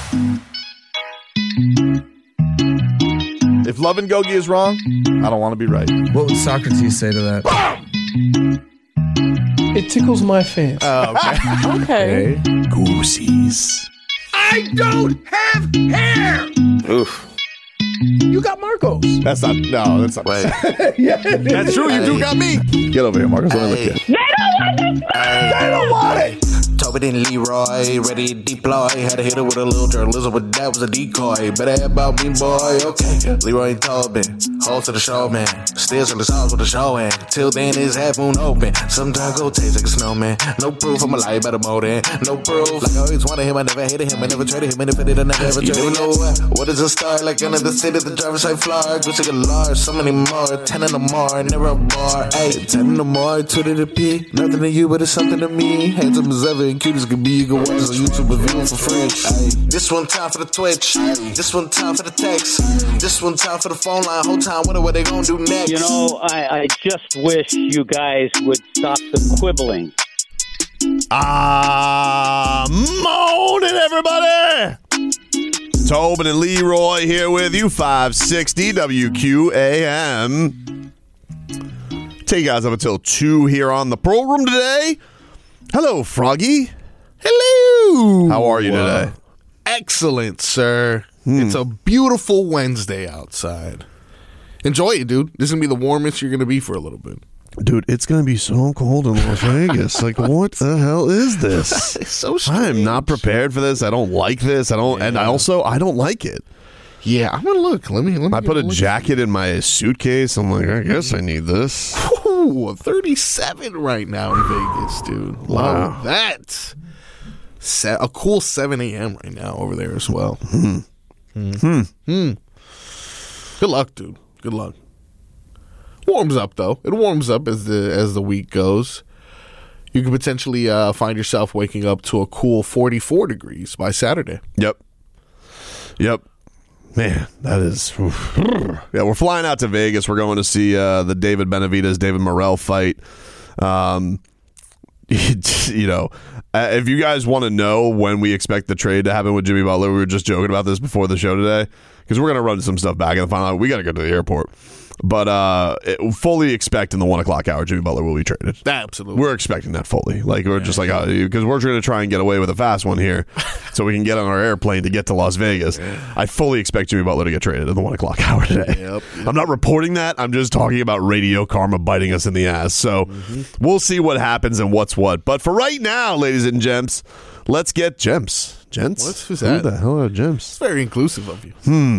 If Love and Gogi is wrong, I don't want to be right. What would Socrates say to that? It tickles my fancy. Oh, okay. Okay. Goosies. I don't have hair. Oof. You got Marcos. That's not Wait. Yeah, That's true. You do got me. Get over here, Marcus. Let me look at you. They don't want it. Tobin and Leroy, ready to deploy. Had to hit her with a little journalism, but that was a decoy. Better have about me, boy. Okay. Leroy and Tobin, hold to the show, man. Steers on the sauce with the show, and till then it's half moon open. Sometimes go taste like a snowman. No proof, I'm a lie about a motor. No proof. Like I always wanted him, I never hated him, I never traded him, and if I did, I never ever traded him. You know what is a star? Like another city, the driver's side floor. Gucci Galar, so many more. 10 in the more, never a bar. Ay, 10 in the more, 2 to the P. Nothing to you, but it's something to me. Handsome as ever and cute as can be. You can watch this on YouTube and view it for free. Ay, this one time for the Twitch. This one time for the text. This one time for the phone line. Whole time, wonder what they gonna do next. You know, I just wish you guys would stop the quibbling. Morning, everybody. Tobin and Leroy here with you, 560 WQAM. Take you guys up until 2 here on the program today. Hello, Froggy. Hello. How are you today? Excellent, sir. It's a beautiful Wednesday outside. Enjoy it, dude. This is going to be the warmest you're going to be for a little bit. Dude, it's going to be so cold in Las Vegas. Like, what the hell is this? It's so strange. I am not prepared for this. I don't like this. I don't like it. Yeah, I'm going to look. Let me I put a jacket in my suitcase. I'm like, I guess I need this. Ooh, 37 right now in Vegas, dude. Wow. Love that. A cool 7 a.m. right now over there as well. Good luck, dude. Good luck. Warms up though. It warms up as the week goes. You could potentially find yourself waking up to a cool 44 degrees by Saturday. Yep. Man, that is... Yeah, we're flying out to Vegas. We're going to see the David Benavidez, David Morrell fight. You know, if you guys want to know when we expect the trade to happen with Jimmy Butler, we were just joking about this before the show today, because we're going to run some stuff back in the final. We got to go to the airport. But fully expect in the 1 o'clock hour, Jimmy Butler will be traded. Absolutely. We're expecting that fully. Like, we're just like, because we're going to try and get away with a fast one here so we can get on our airplane to get to Las Vegas. I fully expect Jimmy Butler to get traded in the 1 o'clock hour today. Yep. I'm not reporting that. I'm just talking about radio karma biting us in the ass. So we'll see what happens and what's what. But for right now, ladies and gents, let's get Gents. Gents? Who's that? Who the hell are Gents? It's very inclusive of you.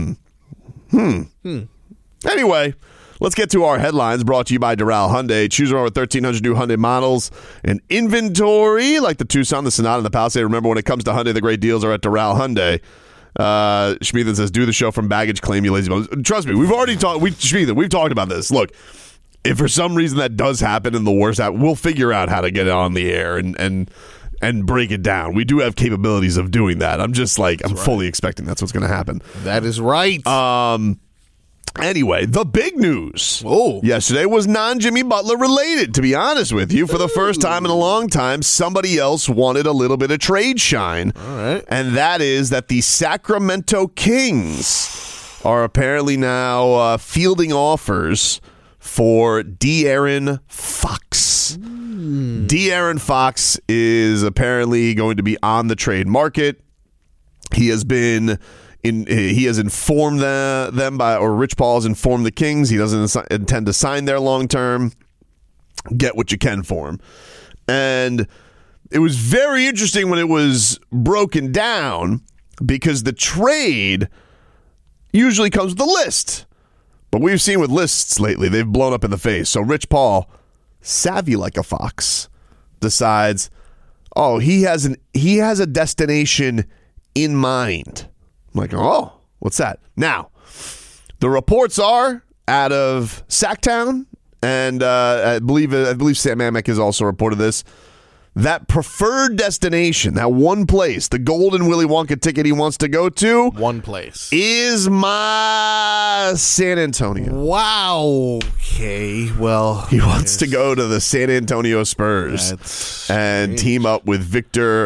Anyway, let's get to our headlines brought to you by Doral Hyundai. Choose over 1,300 new Hyundai models and inventory like the Tucson, the Sonata, and the Palisade. Remember, when it comes to Hyundai, the great deals are at Doral Hyundai. Schmieden says, do the show from baggage claim, you lazy bones. Trust me, we've already talked. Schmieden, we've talked about this. Look, if for some reason that does happen and the worst happens, we'll figure out how to get it on the air and break it down. We do have capabilities of doing that. I'm just like, I'm fully expecting that's what's going to happen. That is right. Anyway, the big news Oh. yesterday was non-Jimmy Butler related, to be honest with you. For the first time in a long time, somebody else wanted a little bit of trade shine. All right. And that is that the Sacramento Kings are apparently now fielding offers for De'Aaron Fox. De'Aaron Fox is apparently going to be on the trade market. He has informed them by, or Rich Paul has informed the Kings he doesn't intend to sign there long term. Get what you can for him. And it was very interesting when it was broken down, because the trade usually comes with a list. But we've seen with lists lately, they've blown up in the face. So Rich Paul, savvy like a fox, decides, he has a destination in mind. I'm like, what's that? Now, the reports are out of Sacktown, and I believe Sam Amick has also reported this, that preferred destination, that one place, the golden Willy Wonka ticket he wants to go to, One place. is my San Antonio. Wow. Okay. Well, He wants to go to the San Antonio Spurs and team up with Victor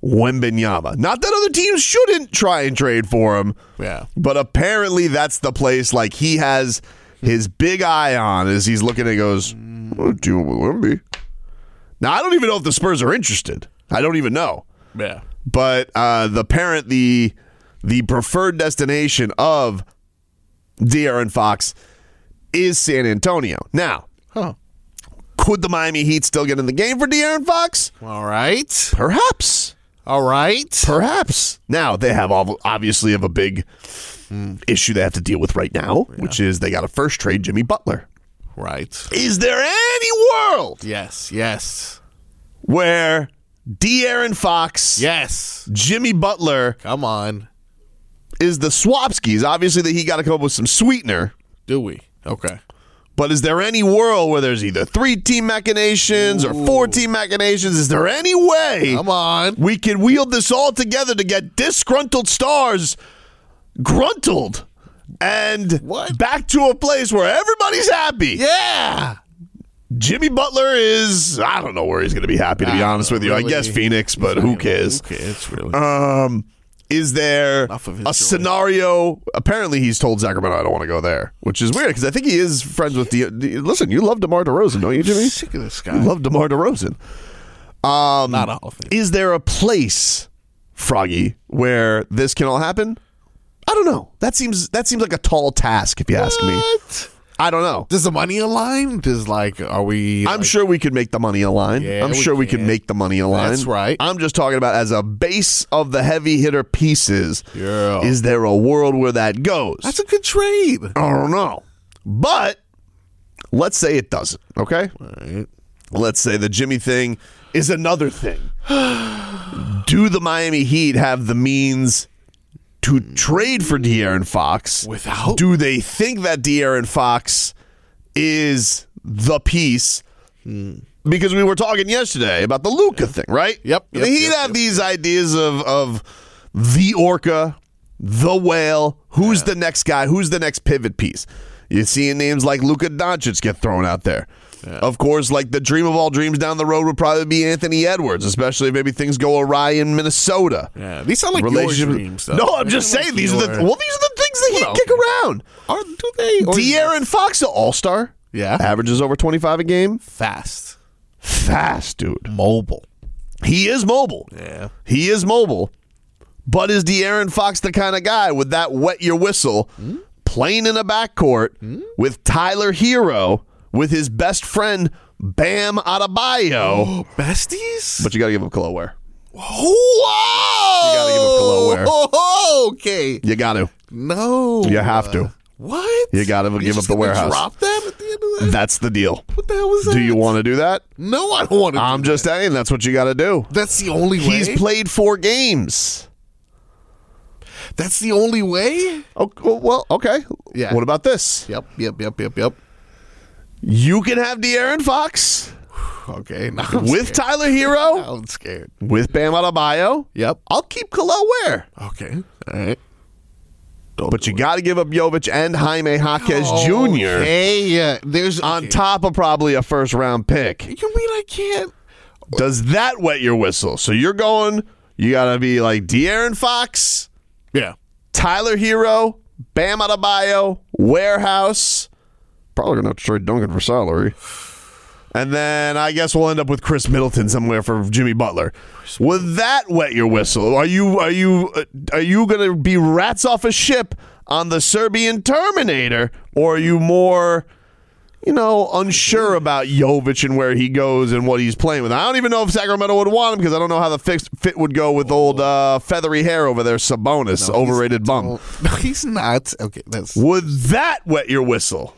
Wembanyama. Not that other teams shouldn't try and trade for him. Yeah. But apparently that's the place like he has his big eye on as he's looking and goes, what do you want with Wemby? Now, I don't even know if the Spurs are interested. I don't even know. Yeah. But the preferred destination of De'Aaron Fox is San Antonio. Now, could the Miami Heat still get in the game for De'Aaron Fox? All right. Perhaps. All right. Perhaps. Now, they have obviously have a big issue they have to deal with right now, which is they got to first trade Jimmy Butler. Right. Is there any world Yes. where De'Aaron Fox, Yes. Jimmy Butler Come on. is the Swapskis? Obviously, that he got to come up with some sweetener. Do we? Okay. But is there any world where there's either 3-team machinations or 4-team machinations? Is there any way Come on. we can wield this all together to get disgruntled stars gruntled and back to a place where everybody's happy? Yeah. Jimmy Butler is, I don't know where he's going to be happy, to be honest with you. really. I guess Phoenix, but who cares? Who cares, really? Is there Enough of his a joy. scenario? Apparently, he's told Sacramento, I don't want to go there, which is weird because I think he is friends with listen, you love DeMar DeRozan, don't you, Jimmy? Sick of this guy. You love DeMar DeRozan. Not a Hall of Fame. Is there a place, Froggy, where this can all happen? I don't know. That seems like a tall task, if you ask me. What? I don't know. Does the money align? Are we? I'm sure we could make the money align. Yeah, I'm we sure we could can. make the money align. That's right. I'm just talking about as a base of the heavy hitter pieces. Yeah. Is there a world where that goes? That's a good trade. I don't know. But let's say it doesn't, okay? Right. Let's say the Jimmy thing is another thing. Do the Miami Heat have the means to trade for De'Aaron Fox? Without? Do they think that De'Aaron Fox is the piece? Because we were talking yesterday about the Luka thing, right? Yep, The Heat have these ideas of the Orca, the Whale. Who's the next guy? Who's the next pivot piece? You're seeing names like Luka Doncic get thrown out there. Of course, like the dream of all dreams down the road would probably be Anthony Edwards, especially if maybe things go awry in Minnesota. Yeah, these sound like your dreams, though. No, I'm They just sound saying like these are the things the Heat Well, kick around. Do they? Or De'Aaron Fox, an all-star. Yeah. Averages over 25 a game. Fast. Fast, dude. Mobile. He is mobile. Yeah. He is mobile. But is De'Aaron Fox the kind of guy with that wet your whistle playing in a backcourt with Tyler Hero, with his best friend Bam Adebayo? Besties? But you got to give him Khalil Ware. Whoa! You gotta give him Khalil Ware. Oh, okay. You got to. No. You have to. What? You got to give You're up just the gonna warehouse. Drop them at the end of that? That's the deal. What the hell was that? Do you want to do that? No, I don't want to. I'm just saying that's what you got to do. That's the only way. He's played 4 games. That's the only way. Oh, well, okay. Yeah. What about this? Yep. You can have De'Aaron Fox Okay. Now I'm with scared. Tyler Hero, Now I'm scared. with Bam Adebayo. Yep. I'll keep Khalil Ware. Okay. All right. But you got to give up Jovic and Jaime Jaquez Jr. Hey, there's on top of probably a first-round pick. You mean I can't? Does that wet your whistle? So you're going, you got to be like De'Aaron Fox, Yeah. Tyler Hero, Bam Adebayo, Warehouse. Probably going to have to trade Duncan for salary. And then I guess we'll end up with Chris Middleton somewhere for Jimmy Butler. Would that wet your whistle? Are you going to be rats off a ship on the Serbian Terminator, or are you more, unsure about Jovic and where he goes and what he's playing with? I don't even know if Sacramento would want him because I don't know how the fit would go with old feathery hair over there, Sabonis, overrated bum. No, he's not. Okay, that's Would that wet your whistle?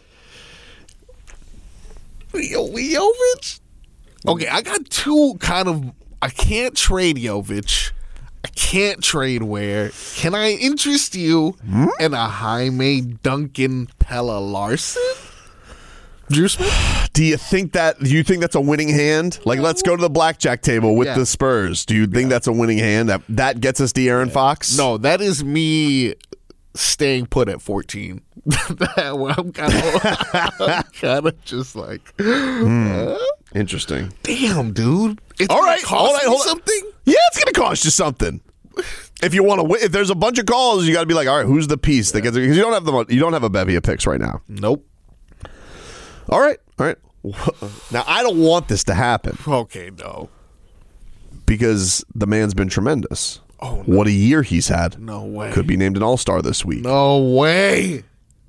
Jovic. Okay, I got two kind of. I can't trade Jovic. I can't trade Ware. Can I interest you in a Jaime Duncan Pella Larson? Drew Smith? Do you think that's a winning hand? Like, let's go to the blackjack table with the Spurs. Do you think that's a winning hand? That gets us De'Aaron Fox? No, that is me staying put at 14. I'm kind of just like, Interesting. damn, dude. It's All right, gonna cost me hold on. something. Yeah, it's going to cost you something. If you want to win, if there's a bunch of calls, you got to be like, all right, who's the piece that gets it? Because you don't have a bevy of picks right now. Nope. All right. Now I don't want this to happen Okay, no. because the man's been tremendous. Oh, no. What a year he's had. No way. Could be named an all-star this week. No way.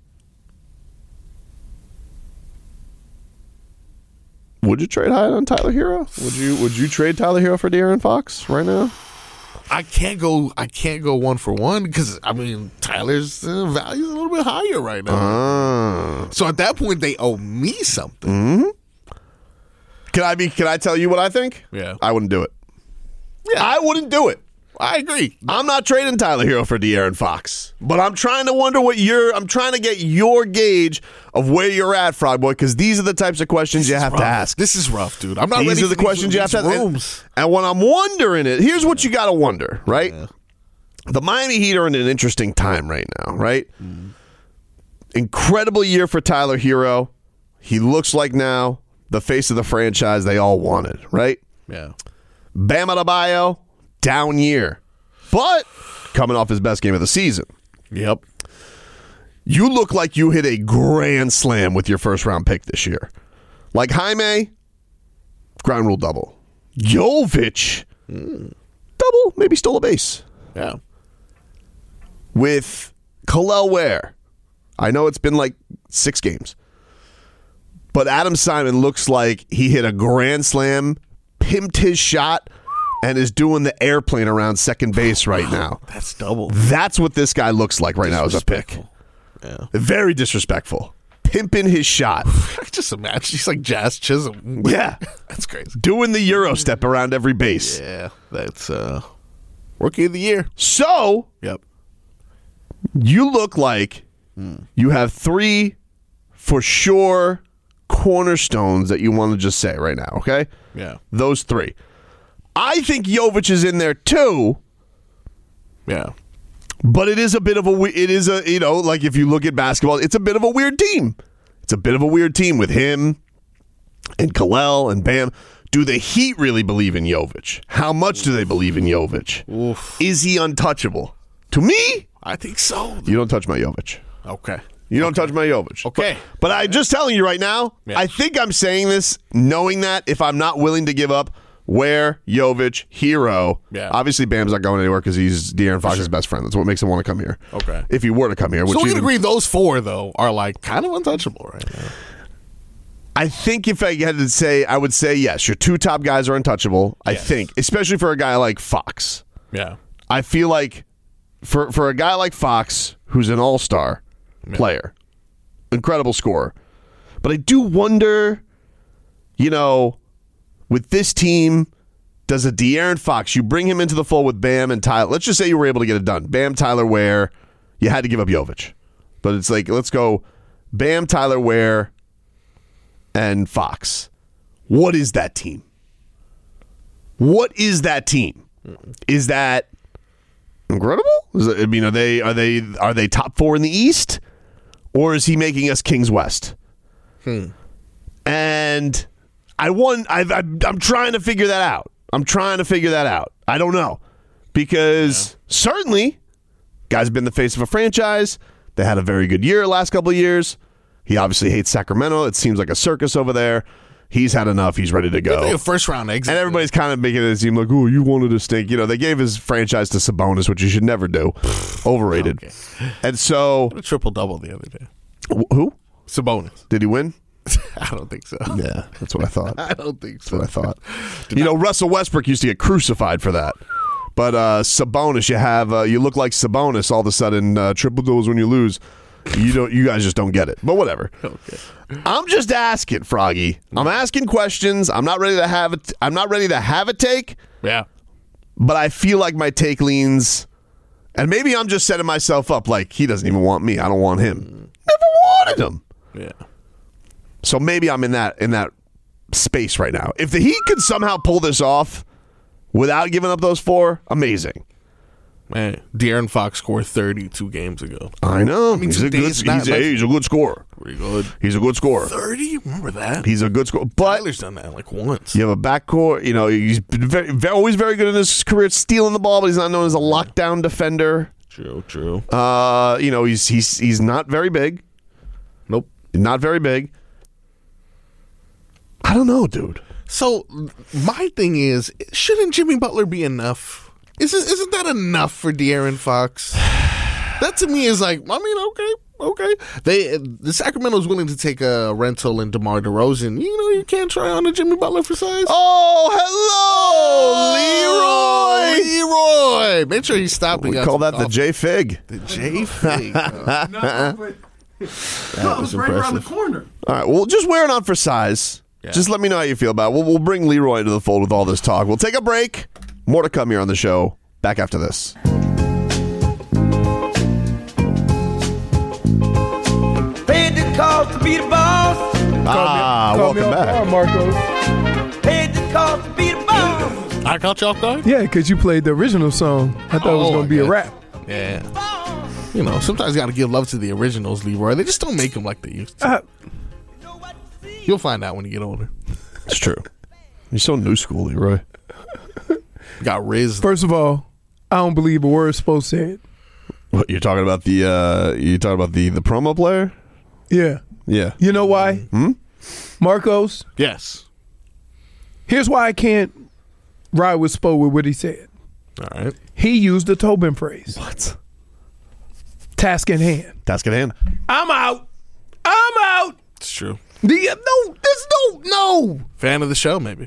Would you trade high on Tyler Hero? Would you trade Tyler Hero for De'Aaron Fox right now? I can't go 1-for-1 because Tyler's value is a little bit higher right now. So at that point, they owe me something. Mm-hmm. Can I tell you what I think? Yeah. I wouldn't do it. Yeah. I wouldn't do it. I agree. I'm not trading Tyler Hero for De'Aaron Fox, but I'm trying to wonder I'm trying to get your gauge of where you're at, Frog Boy, because these are the types of questions you have to ask. This is rough, dude. I'm not These ready are the for questions you have to ask. rooms. And when I'm wondering it, here's what you got to wonder, right? Yeah. The Miami Heat are in an interesting time right now, right? Incredible year for Tyler Hero. He looks like now the face of the franchise they all wanted, right? Yeah. Bam Adebayo, down year, but coming off his best game of the season. Yep. You look like you hit a grand slam with your first-round pick this year. Like Jaime, ground rule double. Jovic, double, maybe stole a base. Yeah. With Khalil Ware, I know it's been like 6 games, but Adam Simon looks like he hit a grand slam, pimped his shot, and is doing the airplane around second base right now. That's double. That's what this guy looks like right now as a pick. Yeah. Very disrespectful. Pimping his shot. I just imagine he's like Jazz Chisholm. Yeah. That's crazy. Doing the Euro step around every base. Yeah. That's Rookie of the Year. So, Yep. you look like you have 3 for sure cornerstones that you want to just say right now, okay? Yeah. Those 3. I think Jovic is in there too, Yeah. but it is a bit of like if you look at basketball, it's a bit of a weird team. It's a bit of a weird team with him and Khalil and Bam. Do the Heat really believe in Jovic? How much do they believe in Jovic? Oof. Is he untouchable? To me, I think so. you don't touch my Jovic. Okay. You don't touch my Jovic. Okay. But I'm just telling you right now, Yeah. I think I'm saying this knowing that if I'm not willing to give up Ware, Jovic, Hero, Yeah. obviously Bam's not going anywhere because he's De'Aaron Fox's best friend. That's what makes him want to come here. Okay. If he were to come here. Which So we can even- agree those 4, though, are like kind of untouchable right now. I think if I had to say, I would say yes. Your 2 top guys are untouchable. I Yes. think, especially for a guy like Fox. Yeah. I feel like for a guy like Fox, who's an all-star player, incredible scorer, but I do wonder, with this team, does a De'Aaron Fox, you bring him into the fold with Bam and Tyler. Let's just say you were able to get it done. Bam, Tyler, Ware. You had to give up Jovic. But it's like, let's go Bam, Tyler, Ware, and Fox. What is that team? What is that team? Is that incredible? Are they top 4 in the East? Or is he making us Kings West? And I'm trying to figure that out. I don't know. Because certainly, guy's been the face of a franchise. They had a very good year last couple of years. He obviously hates Sacramento. It seems like a circus over there. He's had enough. He's ready to go. A first-round exit. And everybody's kind of making it seem like, oh, you wanted to stink. They gave his franchise to Sabonis, which you should never do. Overrated. Okay. And so, A triple-double the other day. who? Sabonis. Did he win? I don't think so. Yeah, that's what I thought. I don't think so. That's what I thought. Russell Westbrook used to get crucified for that. But Sabonis, you look like Sabonis all of a sudden. Triple doubles when you lose. You guys just don't get it. But whatever. Okay. I'm just asking, Froggy. I'm asking questions. I'm not ready to have it. I'm not ready to have a take. Yeah. But I feel like my take leans, and maybe I'm just setting myself up like he doesn't even want me. I don't want him. Never wanted him. Yeah. So maybe I'm in that space right now. If the Heat could somehow pull this off without giving up those 4, amazing. Man, De'Aaron Fox scored 30 2 games ago. I know. mean, He's a good scorer. Pretty good. He's a good scorer. 30? Remember that? He's a good scorer. But Tyler's done that like once. you have a backcourt. You know, he's been always very good in his career stealing the ball, but he's not known as a lockdown defender. True. You know, he's not very big. Nope. Not very big. I don't know, dude. So my thing is, shouldn't Jimmy Butler be enough? Isn't that enough for De'Aaron Fox? That to me is like, I mean, okay. The Sacramento's willing to take a rental in DeMar DeRozan. You know, you can't try on a Jimmy Butler for size. Oh, hello, Leroy. Make sure he's stopping. We call that the J Fig. The J Fig. That was right around the impressive. corner. All right, well, just wear it on for size. Yeah. Just let me know how you feel about it. We'll bring Leroy into the fold with all this talk. We'll take a break. More to come here on the show. Back after this. Paid the cost to be the boss. Welcome back. Marcos. Paid the cost to be the boss. I caught you off guard? Yeah, because you played the original song. I thought it was going to be a rap. Yeah. You know, sometimes you got to give love to the originals, Leroy. They just don't make them like they used to. You'll find out when you get older. It's true. You're so new school, Leroy. Got Riz. First of all, I don't believe a word Spo said. What you're talking about the promo player? Yeah. Yeah. You know why? Marcos, Yes. here's why I can't ride with Spo with what he said. All right. He used the Tobin phrase. What? Task in hand. Task at hand. I'm out. It's true. There's no. Fan of the show, maybe.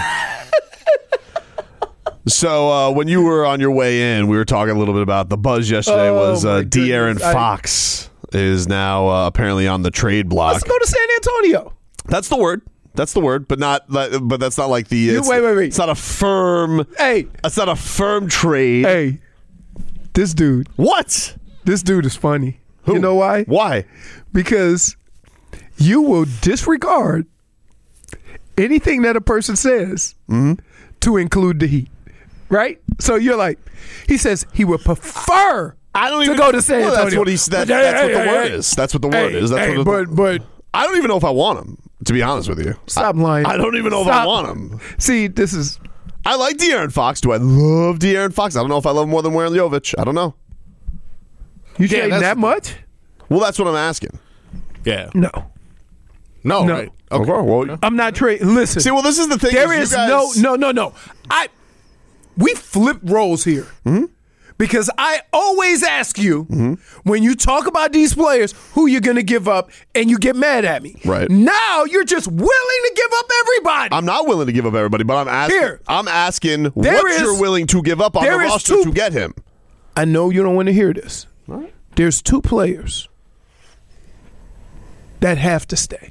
So when you were on your way in, we were talking a little bit about the buzz yesterday. Was my De'Aaron goodness. Fox is now apparently on the trade block. Let's go to San Antonio. That's the word. That's the word, but that's not like the. It's, wait. It's not a firm. Hey. It's not a firm trade. Hey. This dude is funny. Who? You know why? Why? Because you will disregard anything that a person says to include the Heat. Right? So you're like, he says he would prefer to go to San Antonio. That's what that's what the word is. That's what the word is. That's but I don't even know if I want him, to be honest with you. Stop lying. I don't even know if I want him. See, this is... I like De'Aaron Fox. Do I love De'Aaron Fox? I don't know if I love him more than Warren Jovic. I don't know. You trading that much? Well, that's what I'm asking. Yeah. No. No. No. Right. Okay. Well, I'm not trading. Listen. see, well, this is the thing. There is is you guys, no. We flip roles here. Because I always ask you, when you talk about these players, who you're going to give up, and you get mad at me. Right. Now you're just willing to give up everybody. I'm not willing to give up everybody, but I'm asking. Here. I'm asking There what is- you're willing to give up on the there is roster two- to get him. I know you don't want to hear this. There's two players that have to stay.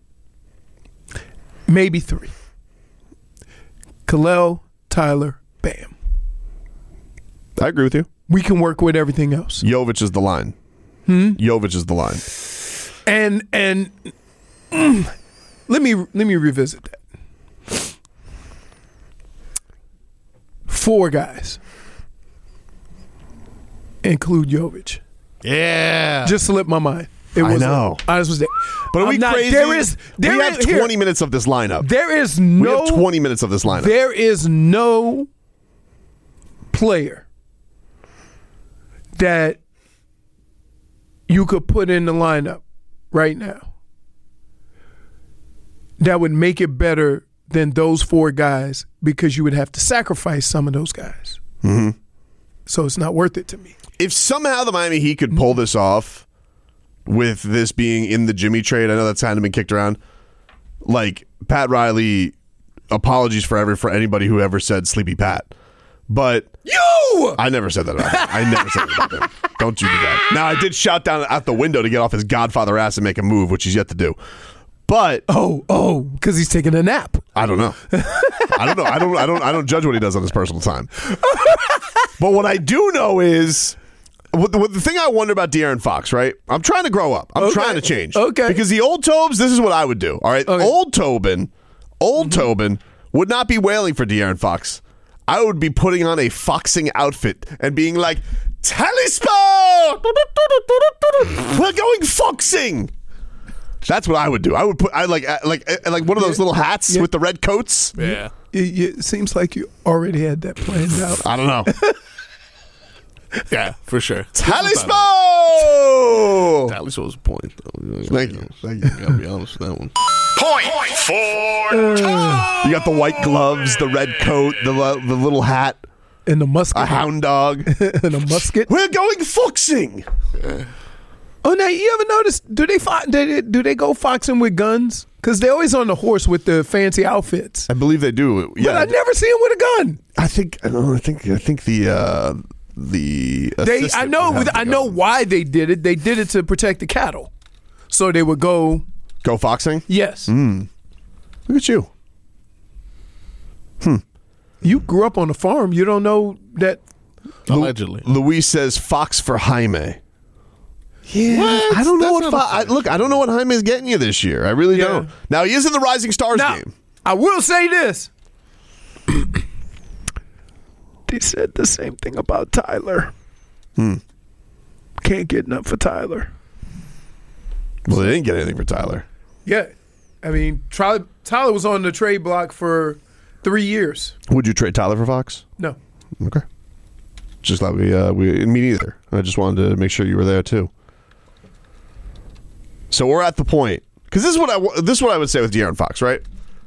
Maybe three. Khalil, Tyler, Bam. I agree with you. We can work with everything else. Jovic is the line. Jovic is the line. And let me revisit that. 4 guys. Include Jovic. Yeah. Just slipped my mind. It I was know. I was there. But are we I'm not- crazy? There we have is 20 minutes of this lineup. There is We no have 20 minutes of this lineup. There is no player that you could put in the lineup right now that would make it better than those 4 guys, because you would have to sacrifice some of those guys. So it's not worth it to me. If somehow the Miami Heat could pull this off with this being in the Jimmy trade, I know that's kind of been kicked around. Like, Pat Riley, apologies for anybody who ever said Sleepy Pat. But I never said that about him. I never said that about him. Don't you do that. Now, I did shout down out the window to get off his Godfather ass and make a move, which he's yet to do. But because he's taking a nap. I don't know. I don't judge what he does on his personal time. But what I do know is the thing I wonder about De'Aaron Fox, right? I'm trying to grow up. I'm trying to change. Okay. Because the old Tobes, this is what I would do. All right. Okay. Old Tobin would not be wailing for De'Aaron Fox. I would be putting on a foxing outfit and being like, Talispo! We're going foxing. That's what I would do. I would put like one of those little hats with the red coats. Yeah. It seems like you already had that planned out. I don't know. Yeah, for sure. Talisman. Talisman was a point, though. Thank you. Gotta be honest with that one. Point for Tom. You got the white gloves, the red coat, the little hat, And the musket. a hound dog, and a musket. We're going foxing. Oh, now you ever notice? Do they go foxing with guns? Because they're always on the horse with the fancy outfits. I believe they do. Yeah, But I never see them with a gun. I think the I know why they did it. They did it to protect the cattle, so they would go. Go foxing. Yes, Look at you. you grew up on a farm. You don't know that. Allegedly. Luis says fox for Jaime. Yeah, What? I don't know That's what. I don't know what Jaime's getting you this year. I really Yeah. don't. Now he is in the Rising Stars Now, game. I will say this. They said the same thing about Tyler. Can't get enough for Tyler. Well, they didn't get anything for Tyler. Yeah, I mean, Tyler was on the trade block for 3 years. Would you trade Tyler for Fox? No. Okay. Just like me neither. I just wanted to make sure you were there too. So we're at the point, because this is what I would say with De'Aaron Fox, right?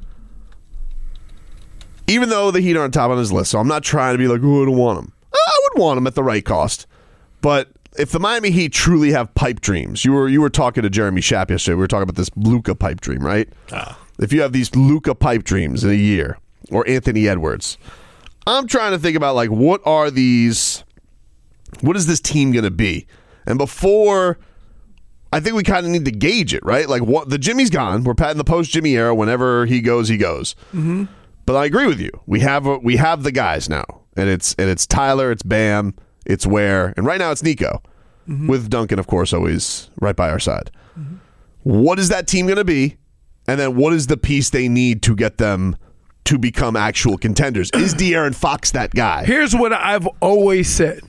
Even though the Heat are on top on his list, so I'm not trying to be like, oh, I don't want him. I would want him at the right cost. But if the Miami Heat truly have pipe dreams, you were talking to Jeremy Schaap yesterday. We were talking about this Luka pipe dream, right? If you have these Luka pipe dreams in a year, or Anthony Edwards, I'm trying to think about like what is this team going to be? And before, I think we kind of need to gauge it, right? Like what the Jimmy's gone. We're patting the post Jimmy era. Whenever he goes, he goes. Mm-hmm. But I agree with you. We have the guys now, and it's Tyler, it's Bam, it's Ware, and right now it's Nico, with Duncan, of course, always right by our side. Mm-hmm. What is that team going to be? And then what is the piece they need to get them to become actual contenders? Is De'Aaron Fox that guy? Here's what I've always said.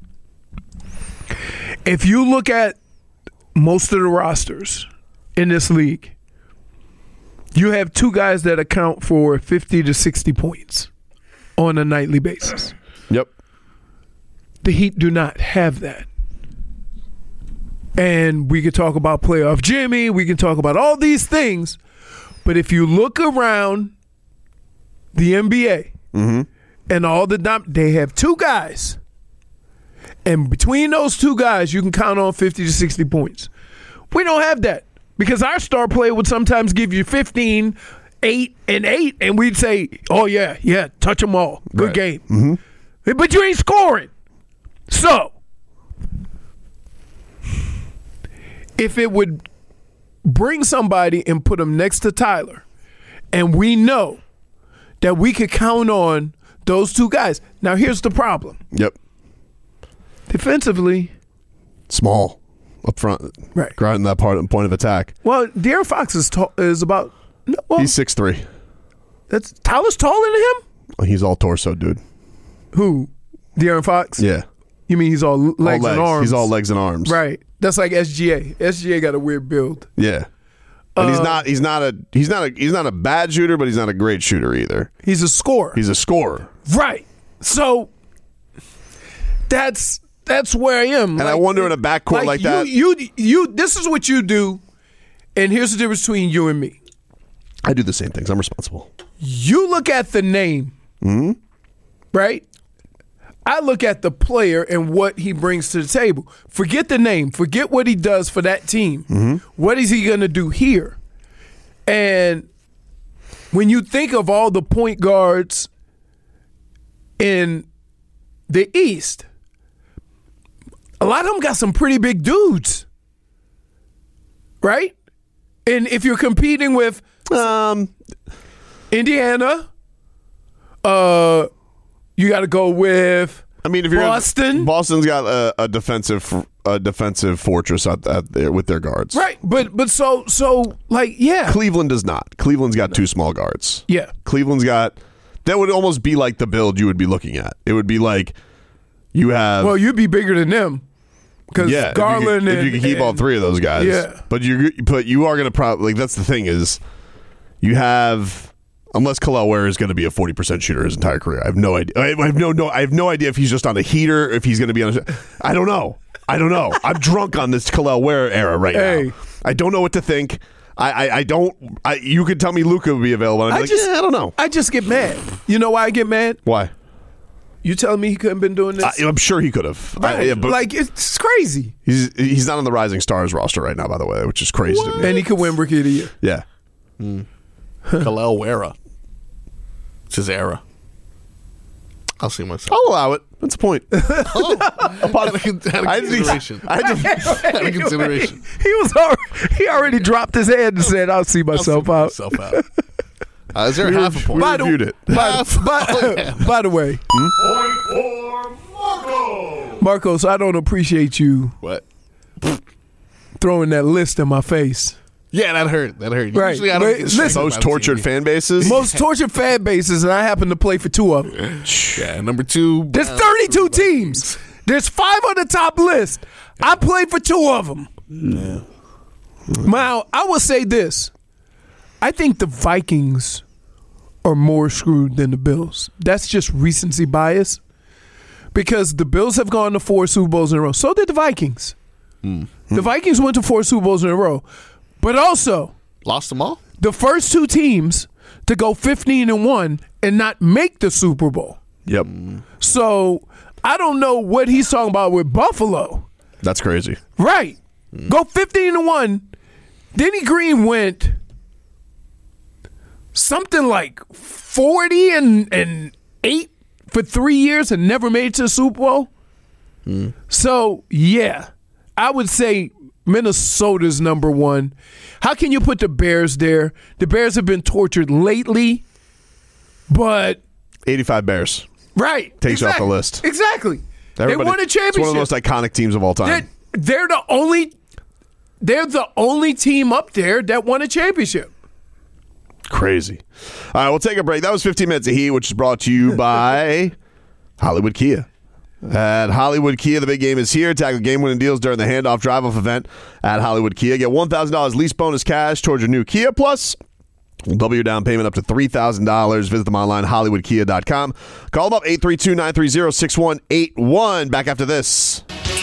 If you look at most of the rosters in this league, you have two guys that account for 50 to 60 points on a nightly basis. Yep. The Heat do not have that. And we can talk about playoff Jimmy. We can talk about all these things. But if you look around the NBA and all they have two guys. And between those two guys, you can count on 50 to 60 points. We don't have that. Because our star player would sometimes give you 15, 8, and 8, and we'd say, oh, yeah, touch them all. Good game. Mm-hmm. But you ain't scoring. So, if it would bring somebody and put them next to Tyler, and we know that we could count on those two guys. Now, here's the problem. Yep. Defensively. Small. Up front, Right. in that point of attack. Well, De'Aaron Fox is about. Well, He's 6'3". Tyler's taller than him. He's all torso, dude. Who? De'Aaron Fox? Yeah. You mean he's all legs and arms? He's all legs and arms. Right. That's like SGA. SGA got a weird build. Yeah. And he's not a bad shooter, but he's not a great shooter either. He's a scorer. He's a scorer. Right. So that's where I am. And I wonder in a backcourt like that. You this is what you do, and here's the difference between you and me. I do the same things. I'm responsible. You look at the name, right? I look at the player and what he brings to the table. Forget the name. Forget what he does for that team. What is he going to do here? And when you think of all the point guards in the East, a lot of them got some pretty big dudes, right? And if you're competing with Indiana, you got to go with if you're Boston. Boston's got a defensive fortress out there with their guards, Right, but so yeah. Cleveland does not. Cleveland's got two small guards. Yeah. Cleveland's got. That would almost be like the build you would be looking at. It would be like you have. Well, you'd be bigger than them. Because Yeah, Garland if you can keep all three of those guys. Yeah. But you are going to probably, like, that's the thing is you have, unless Kel'el Ware is going to be a 40% shooter his entire career. I have no idea. I have no idea if he's just on a heater, if he's going to be on a, I don't know. I'm drunk on this Kel'el Ware era right now. I don't know what to think. I don't. You could tell me Luka would be available. I'd be I don't know. I just get mad. You know why I get mad? Why? You telling me he couldn't been doing this? I'm sure he could have. Right. But like, it's crazy. he's not on the Rising Stars roster right now, by the way, which is crazy to me. And he could win Rookie of the Year. Yeah. Kel'el Ware. It's his era. I'll see myself. I'll allow it. That's a point. Had a consideration. Had a consideration. He already dropped his head and said, "I'll see myself out." Is there half a point? We reviewed it. By the way, Point for Marcos, I don't appreciate you What? throwing that list in my face. Yeah, that hurt. Right. Usually I don't get Listen, straight Most about tortured TV. fan bases. Most tortured fan bases, and I happen to play for 2 of them. Yeah, number 2. There's 32 teams. There's 5 on the top list. I played for 2 of them. Yeah. Now, I will say this. I think the Vikings are more screwed than the Bills. That's just recency bias. Because the Bills have gone to 4 Super Bowls in a row. So did the Vikings. The Vikings went to 4 Super Bowls in a row. But also, Lost them all? the first 2 teams to go 15-1 and not make the Super Bowl. Yep. So I don't know what he's talking about with Buffalo. That's crazy. Right. Go 15-1. Denny Green went something like 40-8 for 3 years and never made it to the Super Bowl. So, yeah, I would say Minnesota's number 1. How can you put the Bears there? The Bears have been tortured lately, but 85 Bears. right. Takes you off the list. Exactly. Everybody, they won a championship. It's one of the most iconic teams of all time. They're the only team up there that won a championship. Crazy. All right, we'll take a break. That was 15 Minutes of Heat, which is brought to you by Hollywood Kia. At Hollywood Kia, the big game is here. Tackle game-winning deals during the handoff drive-off event at Hollywood Kia. Get $1,000 lease bonus cash towards your new Kia Plus. Double your down payment up to $3,000. Visit them online, HollywoodKia.com. Call them up, 832-930-6181. Back after this.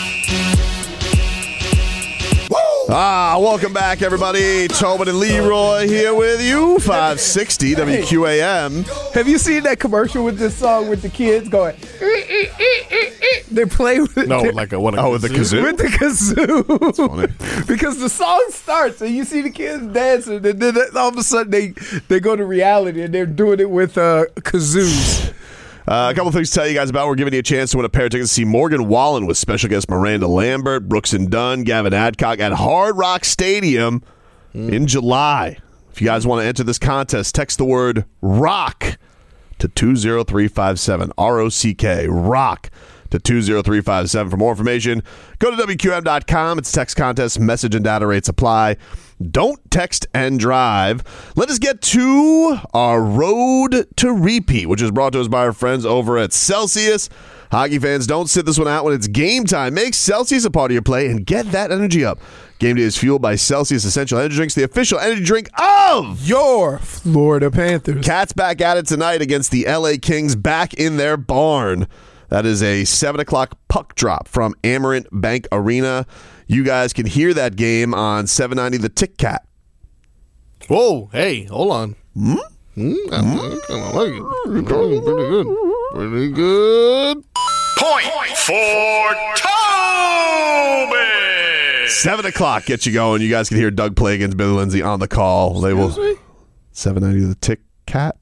Welcome back, everybody. Tobin and Leroy here with you. 560 WQAM. Have you seen that commercial with this song with the kids going? They play with No, like a what? With the kazoo? with the kazoo. That's funny. Because the song starts and you see the kids dancing, and then all of a sudden they go to reality and they're doing it with kazoos. A couple things to tell you guys about. We're giving you a chance to win a pair of tickets to see Morgan Wallen with special guest Miranda Lambert, Brooks and Dunn, Gavin Adcock at Hard Rock Stadium in July. If you guys want to enter this contest, text the word ROCK to 20357. ROCK, ROCK to 20357. For more information, go to WQM.com. It's a text contest. Message and data rates apply. Don't text and drive. Let us get to our road to repeat, which is brought to us by our friends over at Celsius. Hockey fans, don't sit this one out when it's game time. Make Celsius a part of your play and get that energy up. Game day is fueled by Celsius Essential Energy Drinks, the official energy drink of your Florida Panthers. Cats back at it tonight against the LA Kings back in their barn. That is a 7 o'clock puck drop from Amerant Bank Arena. You guys can hear that game on 790 The Tick Cat. Whoa, hey, hold on. I kind of like it. Pretty good. Pretty good. Point for Toby. 7 o'clock gets you going. You guys can hear Doug Plagans, Billy Lindsay on the call. They will 790 The Tick Cat.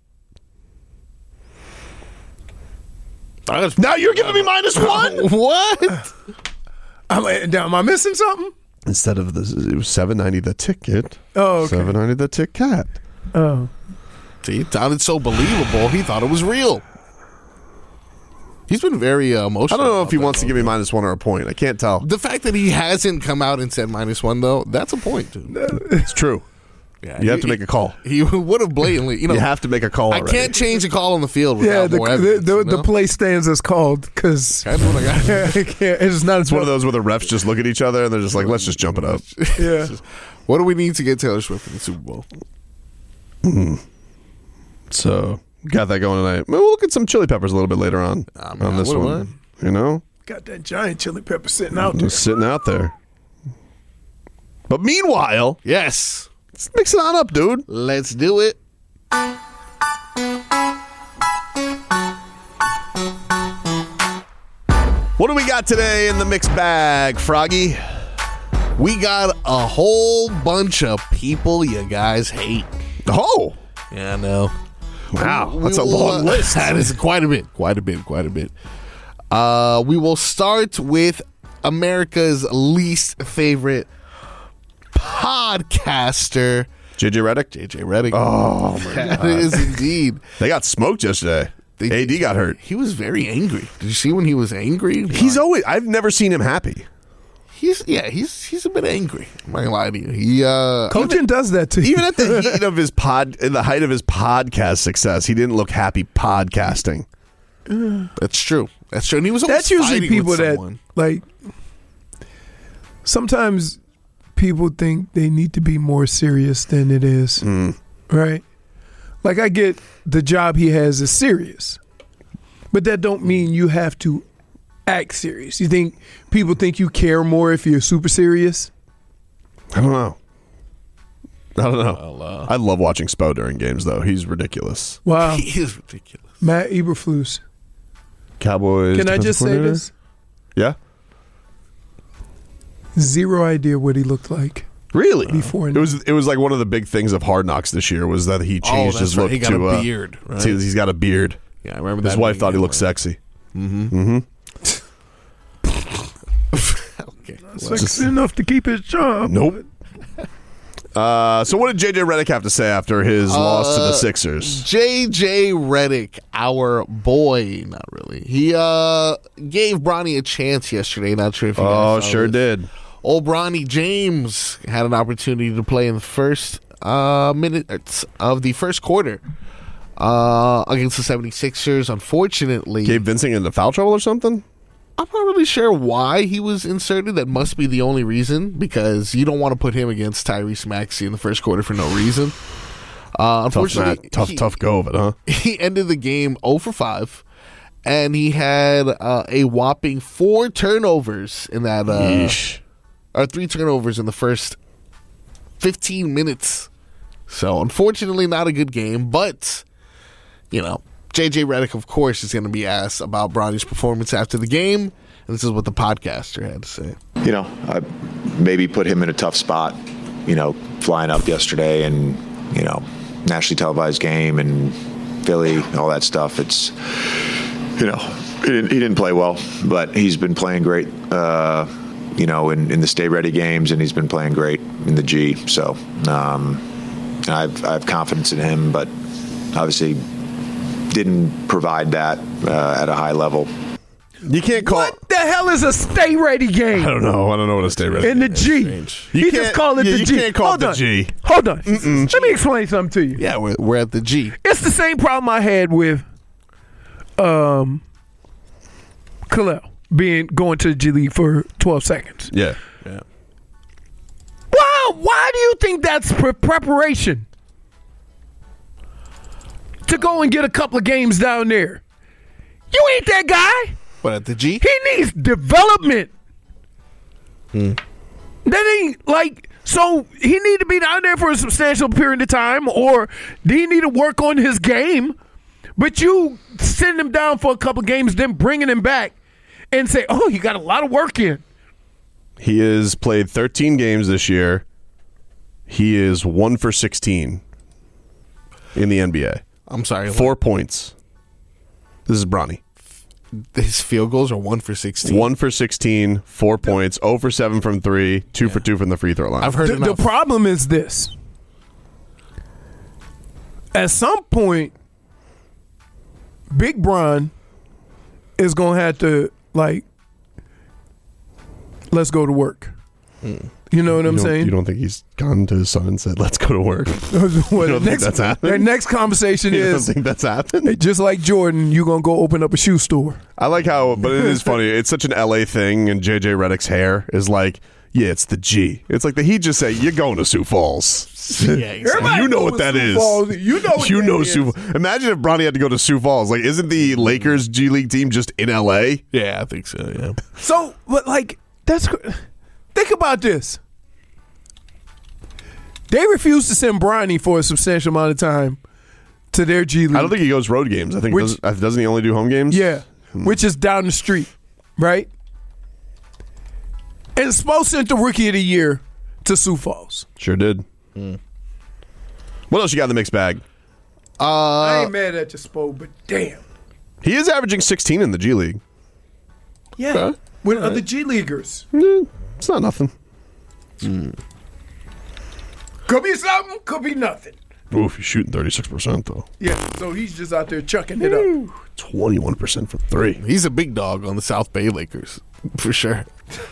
Now you're giving me -1? What? Am I missing something? Instead of this, it was 790 The Ticket. Oh, okay. 790 The Tick Cat. Oh. See, it sounded so believable. He thought it was real. He's been very emotional. I don't know if he wants to give me -1 or a point. I can't tell. The fact that he hasn't come out and said -1, though, that's a point, dude. It's true. Yeah, You have to make a call. He would have blatantly, You have to make a call I already. can't change a call on the field Yeah, without more evidence. the play stands as called because That's what I got. it's not. It's one of those where the refs just look at each other and they're just like, let's just jump it up. Yeah. What do we need to get Taylor Swift in the Super Bowl? So, got that going tonight. We'll look at some Chili Peppers a little bit later on this what- one. You know? Got that giant chili pepper sitting out there. Just sitting out there. But meanwhile, Yes. let's mix it on up, dude. Let's do it. What do we got today in the mixed bag, Froggy? We got a whole bunch of people you guys hate. Oh, Yeah, I know. wow. That's a We will, long list. That is quite a bit. We will start with America's least favorite podcaster, JJ Redick? JJ Redick. Oh, my That God. is indeed. They got smoked yesterday. AD got hurt. He was very angry. Did you see when he was angry? He's always, I've never seen him happy. He's a bit angry. I'm not gonna lie to you. He Coaching does that to you. Even at the heat of his in the height of his podcast success, he didn't look happy podcasting. That's true. That's true. And he was always That's usually fighting people with that someone. like. Sometimes people think they need to be more serious than it is, right? Like I get the job he has is serious, but that don't mean you have to act serious. You think people think you care more if you're super serious? I don't know. I love watching Spo during games, though. He's ridiculous. Wow, He is ridiculous. Matt Eberflus. Cowboys. Can I just say defensive this? coordinator? Yeah. Zero idea what he looked like. Really? Before it was like one of the big things of Hard Knocks this year was that he changed that's his right. look He got to a beard, right? He's got a beard. Yeah, I remember that. His wife being thought he in looked there. sexy. Okay. Sexy enough to keep his job. Nope. So what did JJ Redick have to say after his loss to the Sixers? JJ Redick, our boy, not really. He gave Bronny a chance yesterday. Not sure if you guys saw Sure this. did. Old Bronny James had an opportunity to play in the first minutes of the first quarter against the 76ers. Unfortunately, Gabe Vincent into foul trouble or something? I'm not really sure why he was inserted. That must be the only reason, because you don't want to put him against Tyrese Maxey in the first quarter for no reason. Unfortunately, Tough go of it, huh? he ended the game 0 for 5, and he had a whopping 4 turnovers in that, Yeesh. or 3 turnovers in the first 15 minutes. So, unfortunately, not a good game, but, you know, JJ Redick, of course, is going to be asked about Bronny's performance after the game, and this is what the podcaster had to say. You know, I maybe put him in a tough spot, you know, flying up yesterday and, you know, nationally televised game and Philly, all that stuff. It's, you know, he didn't play well, but he's been playing great, you know, in the Stay Ready games, and he's been playing great in the G. So I have confidence in him, but obviously didn't provide that at a high level. You can't call. What the hell is a stay ready game? I don't know what a stay ready. In the G. You He can't- just called it yeah, the you G. can't call it Hold the on. G. Hold on. Let me explain something to you. Yeah, we're at the G. It's the same problem I had with Khalil going to the G League for 12 seconds. Yeah. Wow, why do you think that's preparation? To go and get a couple of games down there. You ain't that guy. What, at the G? He needs development. That ain't like, so he need to be down there for a substantial period of time, or do he need to work on his game? But you send him down for a couple of games, then bringing him back and say, oh, you got a lot of work in. He has played 13 games this year. He is 1 for 16 in the NBA. I'm sorry. 4 points. This is Bronny. His field goals are 1 for 16. 1 for 16, 4 points, 0 for 7 from 3, 2 for 2 from the free throw line. I've heard The enough. problem is this. At some point, Big Bron is going to have to, like, let's go to work. You know what I'm saying? You don't think he's gone to his son and said, "Let's go to work"? Well, don't think that's happened? Their next conversation You don't is, think that's happened? just like Jordan, you're going to go open up a shoe store. I like how, but it is funny. It's such an LA thing, and JJ Redick's hair is like, yeah, it's the G. It's like the Heat just say, "You're going to Sioux Falls." Yeah, exactly. Everybody You know knows what that Sioux is. Falls. You know what You that know is. Sioux. Imagine if Bronny had to go to Sioux Falls. Like, isn't the Lakers G League team just in LA? Yeah, I think so. Yeah. So, but like, think about this. They refused to send Bronny for a substantial amount of time to their G League. I don't think he goes road games. I think doesn't he only do home games? Yeah, which is down the street, right? And Spo sent the Rookie of the Year to Sioux Falls. Sure did. What else you got in the mixed bag? I ain't mad at you, Spo, but damn. He is averaging 16 in the G League. Yeah, Okay. with other G Leaguers. It's not nothing. Could be something, could be nothing. Oof, he's shooting 36% though. Yeah, so he's just out there chucking it up. 21% from three. He's a big dog on the South Bay Lakers, for sure.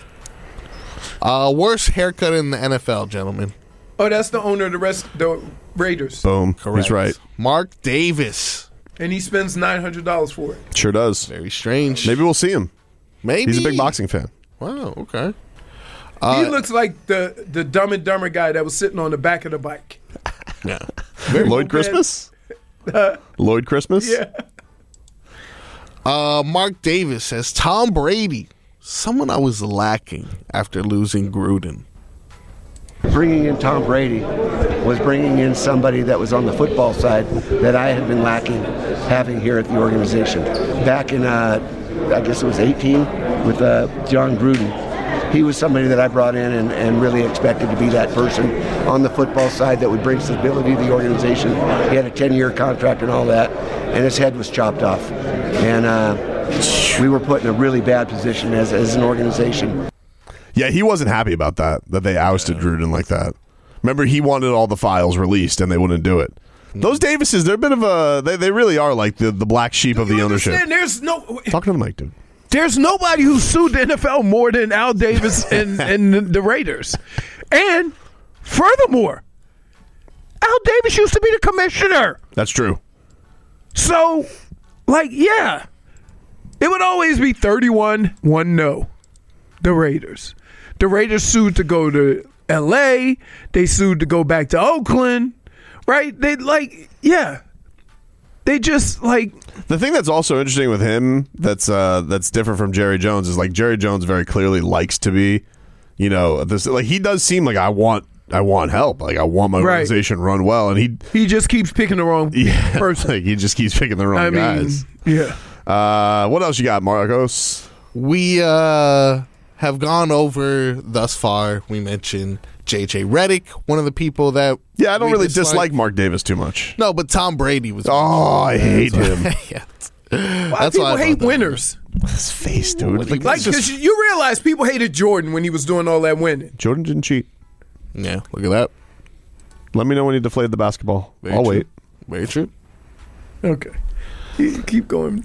Worst haircut in the NFL, gentlemen. Oh, that's the owner of the Raiders. Boom. Correct. He's right. Mark Davis. And he spends $900 for it. Sure does. Very strange. Maybe we'll see him. Maybe. He's a big boxing fan. Wow, okay. He looks like the Dumb and Dumber guy that was sitting on the back of the bike. Yeah. Lloyd Christmas? Lloyd Christmas? Yeah. Mark Davis says, Tom Brady, someone I was lacking after losing Gruden. Bringing in Tom Brady was bringing in somebody that was on the football side that I had been lacking having here at the organization. Back in, I guess it was 18 with John Gruden. He was somebody that I brought in and really expected to be that person on the football side that would bring stability to the organization. He had a 10-year contract and all that, and his head was chopped off. And we were put in a really bad position as an organization. Yeah, he wasn't happy about that they ousted Gruden like that. Remember, he wanted all the files released, and they wouldn't do it. Those Davises, they're a bit of a... They really are like the black sheep of the ownership. There's no... Talk to the mic, dude. There's nobody who sued the NFL more than Al Davis and the Raiders. And furthermore, Al Davis used to be the commissioner. That's true. So, like, yeah, it would always be 31-1 no. The Raiders. The Raiders sued to go to L.A. They sued to go back to Oakland. Right? They, like, yeah. They just, like... The thing that's also interesting with him that's different from Jerry Jones is, like, Jerry Jones very clearly likes to be, you know, this, like, he does seem like I want help. Like, I want my organization run well, and he just keeps picking the wrong person. Like, he just keeps picking the wrong guys. Yeah. What else you got, Marcos? We have gone over thus far. We mentioned JJ Redick, one of the people that I don't really dislike Mark Davis too much. No, but Tom Brady was. Oh, I hate him. Yeah. Why people hate winners? His face, dude. Like, because you realize people hated Jordan when he was doing all that winning. Jordan didn't cheat. Yeah, look at that. Let me know when he deflated the basketball. Very I'll true. wait. Very true. Okay. Keep going.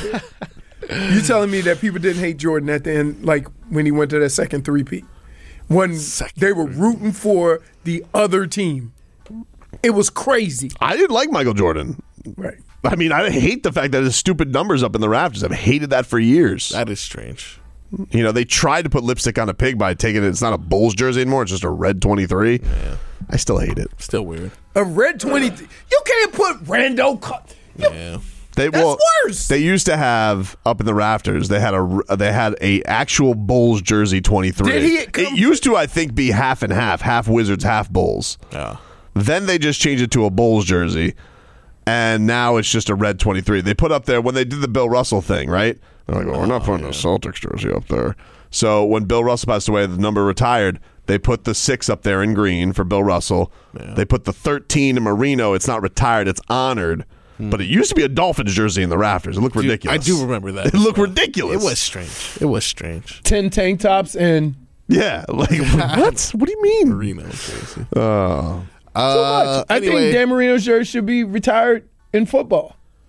You telling me that people didn't hate Jordan at the end, like when he went to that second three-peat? When they were rooting for the other team. It was crazy. I didn't like Michael Jordan. Right. I mean, I hate the fact that his stupid numbers up in the rafters. I've hated that for years. That is strange. You know, they tried to put lipstick on a pig by taking it. It's not a Bulls jersey anymore. It's just a red 23. Yeah. I still hate it. Still weird. A red 23. You can't put rando cut. Yeah. That's worse. They used to have up in the rafters. They had a actual Bulls jersey 23. It used to, I think, be half and half Wizards, half Bulls. Yeah. Then they just changed it to a Bulls jersey, and now it's just a red 23. They put up there when they did the Bill Russell thing, right? They're like, well, we're not putting a Celtics jersey up there. So when Bill Russell passed away, the number retired. They put the 6 up there in green for Bill Russell. Yeah. They put the 13 in Marino. It's not retired. It's honored. But it used to be a Dolphins jersey in the rafters. It looked ridiculous. I do remember that. It looked ridiculous. It was strange. 10 tank tops and... Yeah. Like, what? What do you mean? Marino jersey. I think Dan Marino's jersey should be retired in football.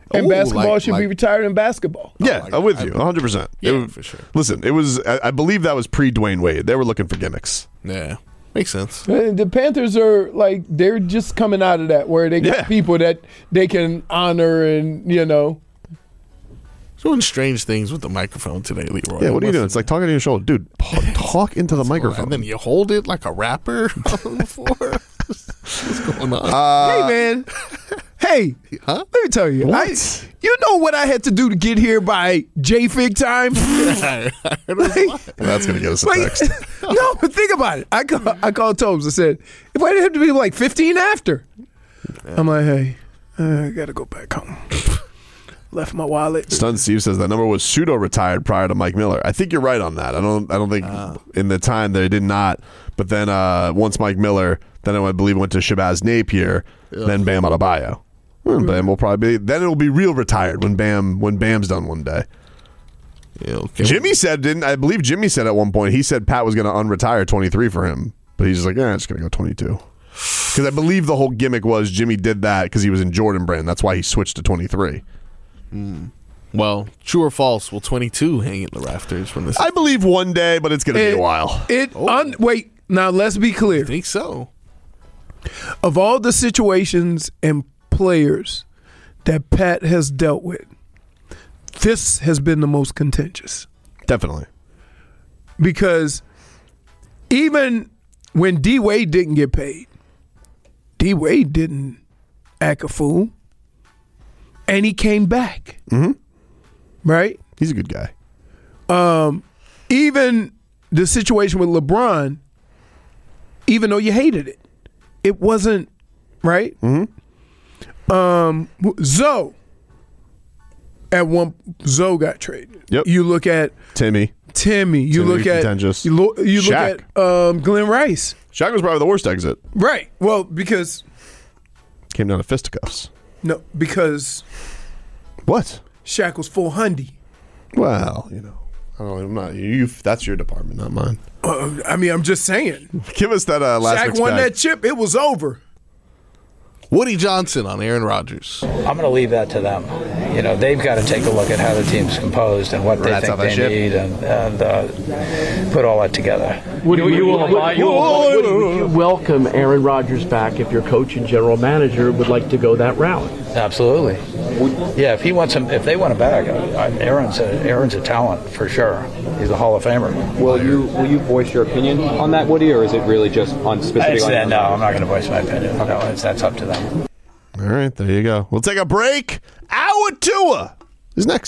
And Ooh, basketball should be retired in basketball. Yeah, I'm with you, 100%. Yeah, for sure. Listen, it was. I believe that was pre-Dwayne Wade. They were looking for gimmicks. Yeah, makes sense. And the Panthers are like, they're just coming out of that where they got people that they can honor and, Doing strange things with the microphone today, Leroy. Yeah, what are you doing? It's like talking to your shoulder. Dude, talk into the microphone. And then you hold it like a rapper on the floor. What's going on? Hey, man. Hey, let me tell you. You know what I had to do to get here by JFig time? That's going to get us a text. No, but think about it. I called Tobes. I said, if I have to be like 15 after. I'm like, hey, I got to go back home. Left my wallet. Stun Steve says that number was pseudo retired prior to Mike Miller. I think you're right on that. I don't think in the time they did not. But then once Mike Miller, then I believe went to Shabazz Napier, then Bam Adebayo. Bam will probably be. Then it'll be real retired when Bam's done one day. Yeah, okay. Jimmy said I believe Jimmy said at one point he said Pat was going to unretire 23 for him, but he's just like, I'm just going to go 22. Because I believe the whole gimmick was Jimmy did that because he was in Jordan Brand. That's why he switched to 23. Well, true or false? Will 22 hang in the rafters when this? I believe one day, but it's going to be a while. Wait, now let's be clear. I think so. Of all the situations and players that Pat has dealt with, this has been the most contentious. Definitely. Because even when D. Wade didn't get paid, D. Wade didn't act a fool. And he came back. Mm-hmm. Right? He's a good guy. Even the situation with LeBron, even though you hated it, it wasn't, right? Mm-hmm. Zoe got traded. Yep. You look at Timmy. You look at Glenn Rice. Shaq was probably the worst exit. Right. Well, because came down to fisticuffs. No, because what? Shaq was 400. Well, I don't know. I'm not you. That's your department, not mine. I'm just saying. Give us that last. Shaq won that chip. It was over. Woody Johnson on Aaron Rodgers. I'm going to leave that to them. They've got to take a look at how the team's composed and what they think they need and put all that together. Would you welcome Aaron Rodgers back if your coach and general manager would like to go that route? Absolutely. Yeah, if he wants him, if they want him back, Aaron's a talent for sure. He's a Hall of Famer. Will you voice your opinion on that, Woody, or is it really just on specific? No, I'm not going to voice my opinion. Okay. No, that's up to them. All right, there you go. We'll take a break. Hour Tua is next.